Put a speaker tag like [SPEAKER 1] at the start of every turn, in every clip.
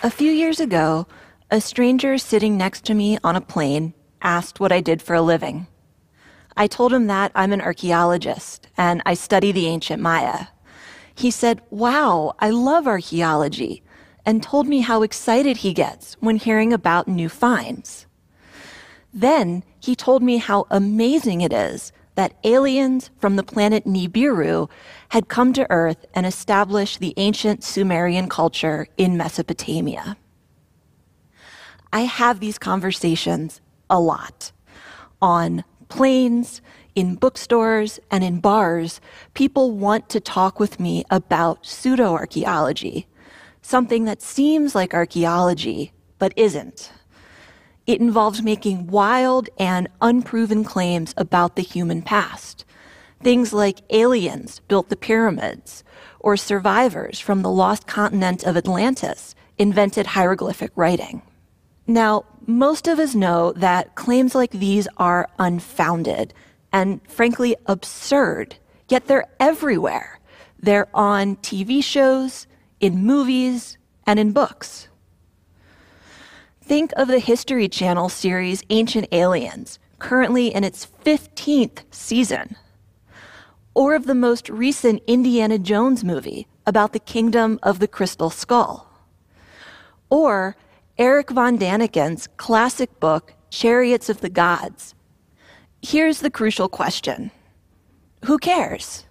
[SPEAKER 1] A few years ago, a stranger sitting next to me on a plane asked what I did for a living. I told him that I'm an archaeologist and I study the ancient Maya. He said, "Wow, I love archaeology," and told me how excited he gets when hearing about new finds. Then he told me how amazing it is that aliens from the planet Nibiru had come to Earth and established the ancient Sumerian culture in Mesopotamia. I have these conversations a lot. On planes, in bookstores, and in bars, people want to talk with me about pseudo-archaeology, something that seems like archaeology, but isn't. It involves making wild and unproven claims about the human past. Things like aliens built the pyramids, or survivors from the lost continent of Atlantis invented hieroglyphic writing. Now, most of us know that claims like these are unfounded and, frankly, absurd, yet they're everywhere. They're on TV shows, in movies, and in books. Think of the History Channel series Ancient Aliens, currently in its 15th season. Or of the most recent Indiana Jones movie about the Kingdom of the Crystal Skull. Or Eric von Daniken's classic book, Chariots of the Gods. Here's the crucial question. Who cares?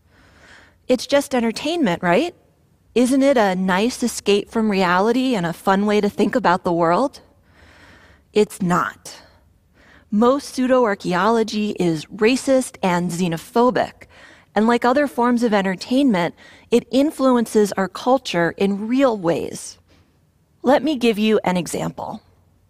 [SPEAKER 1] It's just entertainment, right? Isn't it a nice escape from reality and a fun way to think about the world? It's not. Most pseudo-archaeology is racist and xenophobic, and like other forms of entertainment, it influences our culture in real ways. Let me give you an example.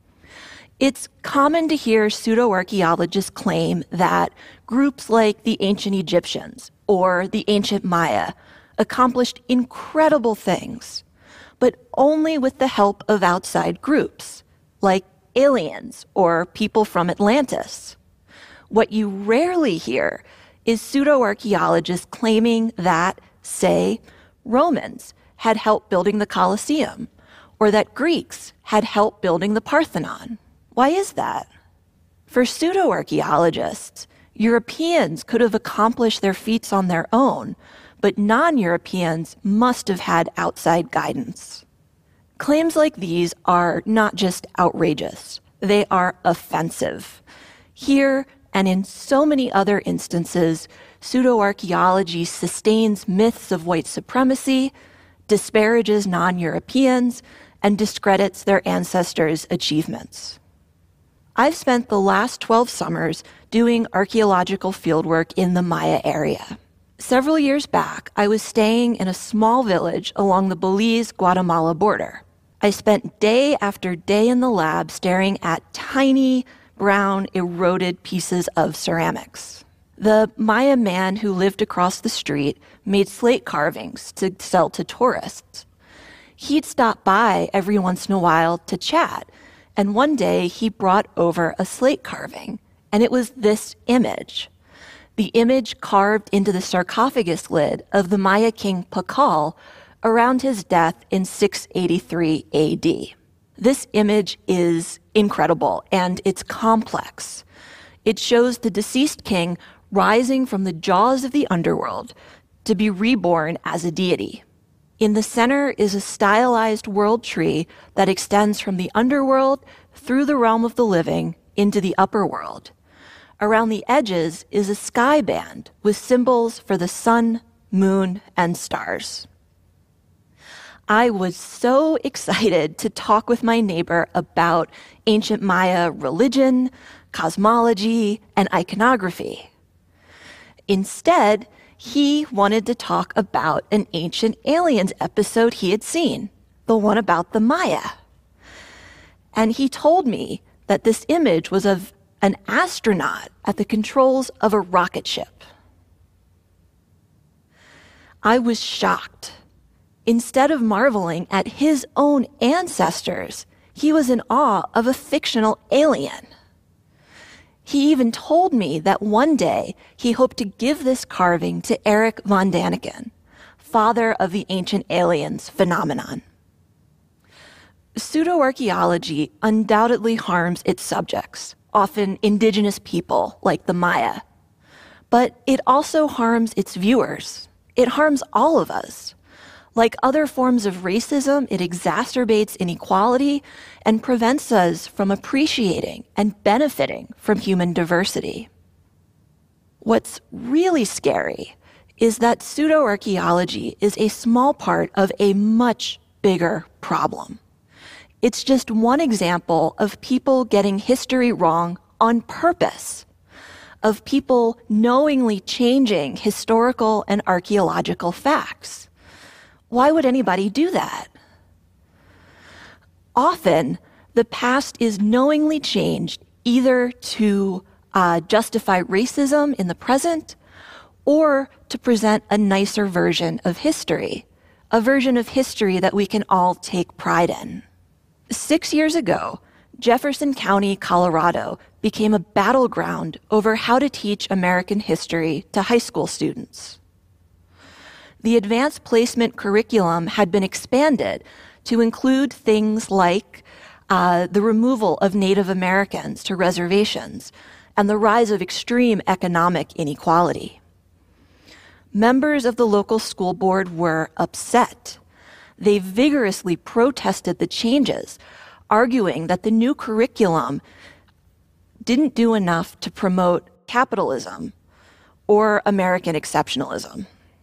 [SPEAKER 1] It's common to hear pseudo-archaeologists claim that groups like the ancient Egyptians or the ancient Maya accomplished incredible things, but only with the help of outside groups, like aliens or people from Atlantis. What you rarely hear is pseudo-archaeologists claiming that, say, Romans had help building the Colosseum, or that Greeks had help building the Parthenon. Why is that? For pseudo-archaeologists, Europeans could have accomplished their feats on their own, but non-Europeans must have had outside guidance. Claims like these are not just outrageous, they are offensive. Here, and in so many other instances, pseudo-archaeology sustains myths of white supremacy, disparages non-Europeans, and discredits their ancestors' achievements. I've spent the last 12 summers doing archaeological fieldwork in the Maya area. Several years back, I was staying in a small village along the Belize-Guatemala border. I spent day after day in the lab staring at tiny, brown, eroded pieces of ceramics. The Maya man who lived across the street made slate carvings to sell to tourists. He'd stop by every once in a while to chat, and one day he brought over a slate carving, and it was this image. The image carved into the sarcophagus lid of the Maya king Pakal around his death in 683 AD. This image is incredible, and it's complex. It shows the deceased king rising from the jaws of the underworld to be reborn as a deity. In the center is a stylized world tree that extends from the underworld through the realm of the living into the upper world. Around the edges is a sky band with symbols for the sun, moon, and stars. I was so excited to talk with my neighbor about ancient Maya religion, cosmology, and iconography. Instead, he wanted to talk about an Ancient Aliens episode he had seen, the one about the Maya. And he told me that this image was of an astronaut at the controls of a rocket ship. I was shocked. Instead of marveling at his own ancestors, he was in awe of a fictional alien. He even told me that one day he hoped to give this carving to Eric von Daniken, father of the Ancient Aliens phenomenon. Pseudoarchaeology undoubtedly harms its subjects, often indigenous people like the Maya. But it also harms its viewers. It harms all of us. Like other forms of racism, it exacerbates inequality and prevents us from appreciating and benefiting from human diversity. What's really scary is that pseudoarchaeology is a small part of a much bigger problem. It's just one example of people getting history wrong on purpose, of people knowingly changing historical and archaeological facts. Why would anybody do that? Often, the past is knowingly changed either to justify racism in the present or to present a nicer version of history, a version of history that we can all take pride in. 6 years ago, Jefferson County, Colorado, became a battleground over how to teach American history to high school students. The advanced placement curriculum had been expanded to include things like the removal of Native Americans to reservations and the rise of extreme economic inequality. Members of the local school board were upset. They vigorously protested the changes, arguing that the new curriculum didn't do enough to promote capitalism or American exceptionalism.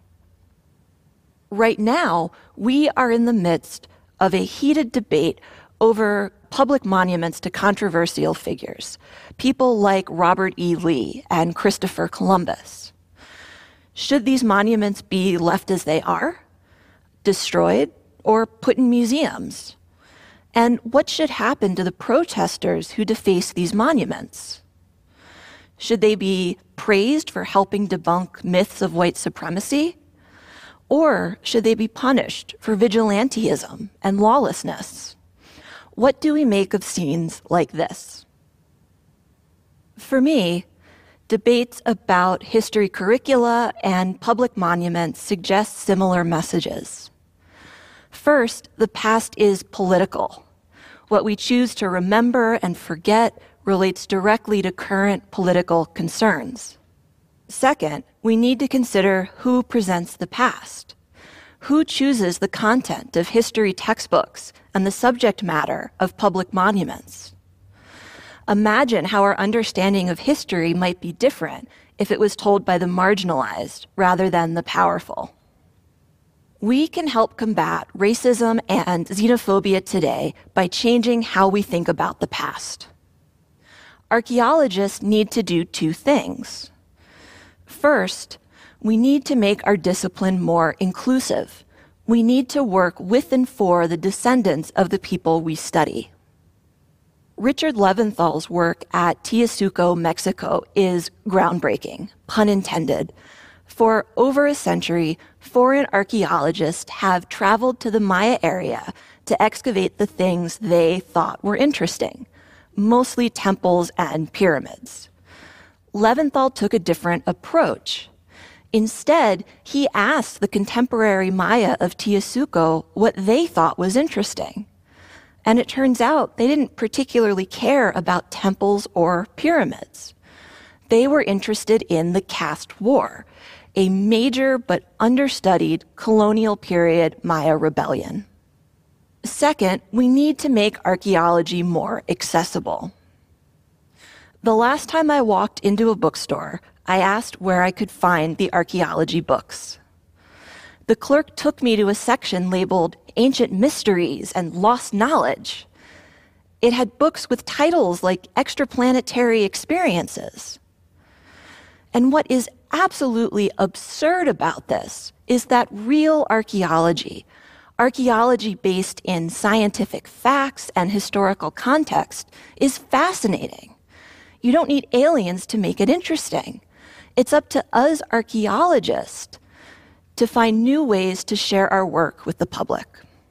[SPEAKER 1] Right now, we are in the midst of a heated debate over public monuments to controversial figures, people like Robert E. Lee and Christopher Columbus. Should these monuments be left as they are, destroyed, or put in museums? And what should happen to the protesters who deface these monuments? Should they be praised for helping debunk myths of white supremacy? Or should they be punished for vigilantism and lawlessness? What do we make of scenes like this? For me, debates about history curricula and public monuments suggest similar messages. First, the past is political. What we choose to remember and forget relates directly to current political concerns. Second, we need to consider who presents the past. Who chooses the content of history textbooks and the subject matter of public monuments? Imagine how our understanding of history might be different if it was told by the marginalized rather than the powerful. We can help combat racism and xenophobia today by changing how we think about the past. Archaeologists need to do two things. First, we need to make our discipline more inclusive. We need to work with and for the descendants of the people we study. Richard Leventhal's work at Teosuco, Mexico is groundbreaking, pun intended. For over a century, foreign archaeologists have traveled to the Maya area to excavate the things they thought were interesting, mostly temples and pyramids. Leventhal took a different approach. Instead, he asked the contemporary Maya of Teosuco what they thought was interesting. And it turns out they didn't particularly care about temples or pyramids. They were interested in the caste war, a major but understudied colonial period Maya rebellion. Second, we need to make archaeology more accessible. The last time I walked into a bookstore, I asked where I could find the archaeology books. The clerk took me to a section labeled Ancient Mysteries and Lost Knowledge. It had books with titles like Extraplanetary Experiences. And what is absolutely absurd about this is that real archaeology based in scientific facts and historical context, is fascinating. You don't need aliens to make it interesting. It's up to us archaeologists to find new ways to share our work with the public.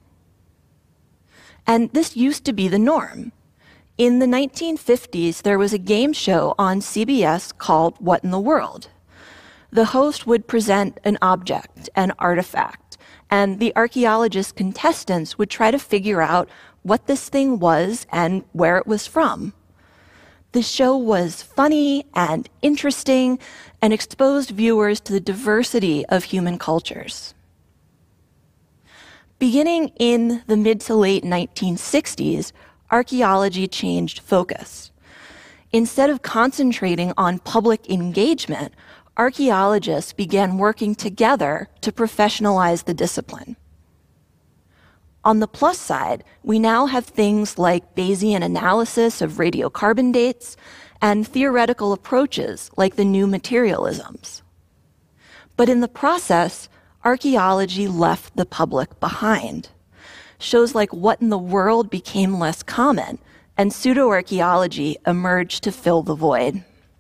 [SPEAKER 1] And this used to be the norm. In the 1950s, there was a game show on CBS called What in the World? The host would present an object, an artifact, and the archaeologist contestants would try to figure out what this thing was and where it was from. The show was funny and interesting and exposed viewers to the diversity of human cultures. Beginning in the mid to late 1960s, archaeology changed focus. Instead of concentrating on public engagement, archaeologists began working together to professionalize the discipline. On the plus side, we now have things like Bayesian analysis of radiocarbon dates and theoretical approaches like the new materialisms. But in the process, archaeology left the public behind. Shows like What in the World became less common, and pseudo-archaeology emerged to fill the void.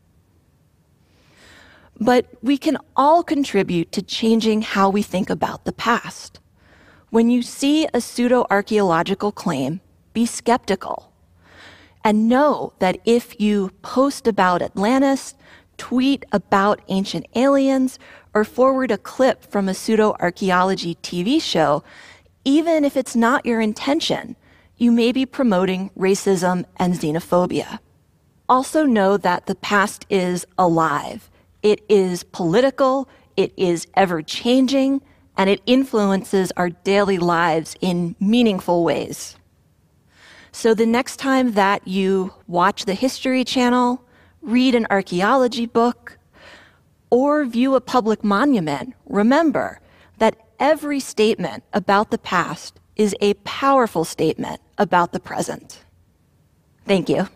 [SPEAKER 1] But we can all contribute to changing how we think about the past. When you see a pseudo-archaeological claim, be skeptical. And know that if you post about Atlantis, tweet about ancient aliens, or forward a clip from a pseudo-archaeology TV show, even if it's not your intention, you may be promoting racism and xenophobia. Also know that the past is alive. It is political, it is ever-changing, and it influences our daily lives in meaningful ways. So the next time that you watch the History Channel, read an archaeology book, or view a public monument, remember that every statement about the past is a powerful statement about the present. Thank you.